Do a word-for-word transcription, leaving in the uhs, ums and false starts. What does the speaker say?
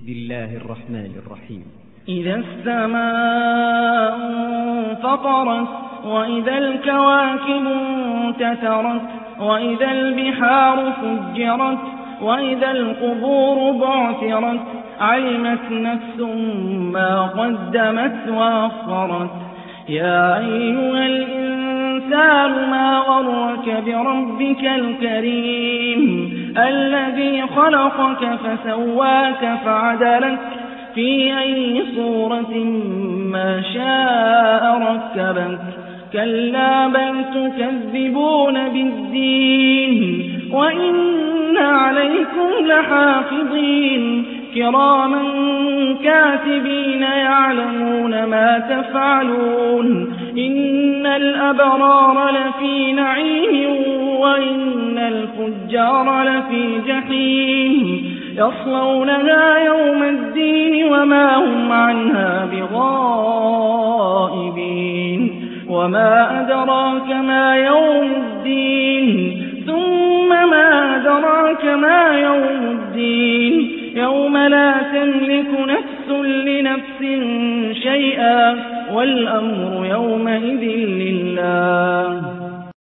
بسم الله الرحمن الرحيم. إذا السماء انفطرت وإذا الكواكب انتثرت وإذا البحار فجرت وإذا القبور بعثرت علمت نفس ما قدمت وأخرت. يا أيها الإنسان ما غرك بربك الكريم الذي خلقك فسواك فعدلك في أي صورة ما شاء ركبك. كلا بل تكذبون بالدين وإن عليكم لحافظين كراما كاتبين يعلمون ما تفعلون. إن الأبرار لفي نعيم وإن الفجار لفي جحيم يصلونها يوم الدين وما هم عنها بغائبين. وما أدراك ما يوم الدين ثم ما أدراك ما يوم الدين يوم لا تملك نفس لنفس شيئا والأمر يومئذ لله.